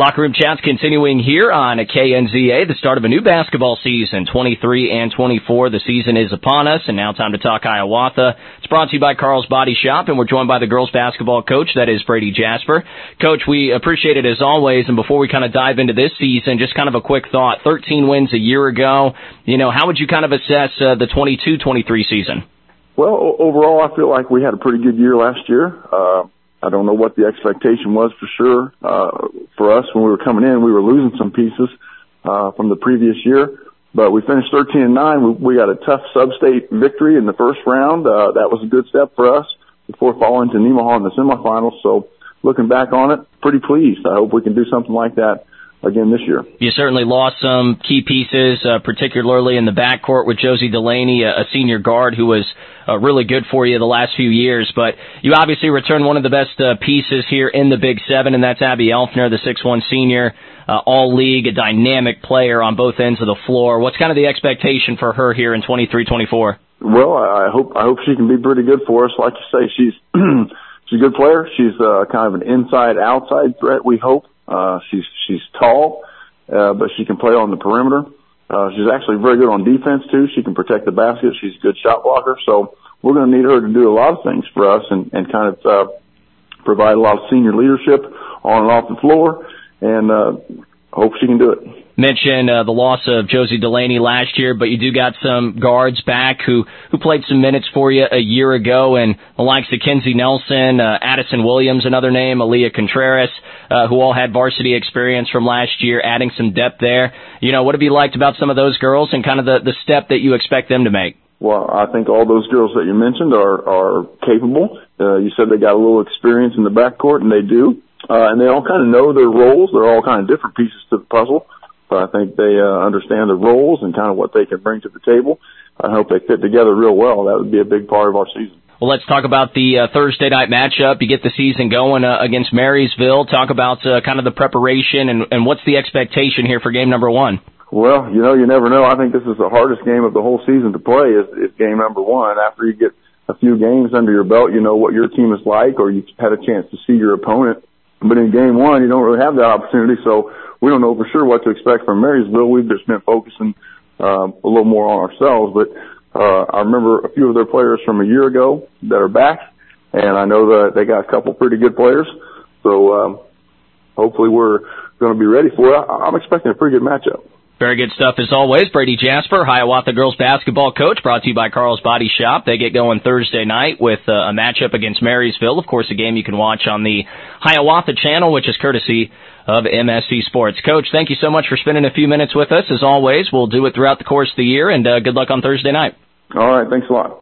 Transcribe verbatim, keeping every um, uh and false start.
Locker Room Chats continuing here on K N Z A, the start of a new basketball season, twenty-three and twenty-four. The season is upon us, and now time to talk Hiawatha. It's brought to you by Carl's Body Shop, and we're joined by the girls basketball coach, that is Brady Jasper. Coach, we appreciate it as always, and before we kind of dive into this season, just kind of a quick thought. thirteen wins a year ago. You know, how would you kind of assess uh, the twenty-two twenty-three season? Well, overall, I feel like we had a pretty good year last year. Uh, I don't know what the expectation was for sure. Uh, for us, when we were coming in, we were losing some pieces, uh, from the previous year, but we finished thirteen and nine. We, we got a tough sub-state victory in the first round. Uh, that was a good step for us before falling to Nemaha in the semifinals. So looking back on it, pretty pleased. I hope we can do something like that again this year. You certainly lost some key pieces, uh, particularly in the backcourt with Josie Delaney, a, a senior guard who was uh, really good for you the last few years. But you obviously returned one of the best uh, pieces here in the Big Seven, and that's Abby Elfner, the six one senior, uh, all-league, a dynamic player on both ends of the floor. What's kind of the expectation for her here in twenty-three twenty-four? Well, I hope I hope she can be pretty good for us. Like you say, she's she's a good player. She's uh, kind of an inside-outside threat, we hope. Uh, she's, she's tall, uh, but she can play on the perimeter. Uh, she's actually very good on defense too. She can protect the basket. She's a good shot blocker. So we're going to need her to do a lot of things for us and, and kind of, uh, provide a lot of senior leadership on and off the floor, and, uh, hope she can do it. Mentioned uh, the loss of Josie Delaney last year, but you do got some guards back who, who played some minutes for you a year ago, and the likes of Kenzie Nelson, uh, Addison Williams, another name, Aaliyah Contreras, uh, who all had varsity experience from last year, adding some depth there. You know, what have you liked about some of those girls and kind of the, the step that you expect them to make? Well, I think all those girls that you mentioned are, are capable. Uh, you said they got a little experience in the backcourt, and they do. Uh, and they all kind of know their roles. They're all kind of different pieces to the puzzle. But I think they uh, understand their roles and kind of what they can bring to the table. I hope they fit together real well. That would be a big part of our season. Well, let's talk about the uh, Thursday night matchup. You get the season going uh, against Marysville. Talk about uh, kind of the preparation and, and what's the expectation here for game number one? Well, you know, you never know. I think this is the hardest game of the whole season to play is, is game number one. After you get a few games under your belt, you know what your team is like, or you've had a chance to see your opponent. But in game one, you don't really have that opportunity, so we don't know for sure what to expect from Marysville. We've just been focusing uh, a little more on ourselves. But uh, I remember a few of their players from a year ago that are back, and I know that they got a couple pretty good players. So um, hopefully we're going to be ready for it. I'm expecting a pretty good matchup. Very good stuff as always. Brady Jasper, Hiawatha girls basketball coach, brought to you by Carl's Body Shop. They get going Thursday night with uh, a matchup against Marysville. Of course, a game you can watch on the Hiawatha channel, which is courtesy of M S C Sports. Coach, thank you so much for spending a few minutes with us. As always, we'll do it throughout the course of the year, and uh, good luck on Thursday night. All right. Thanks a lot.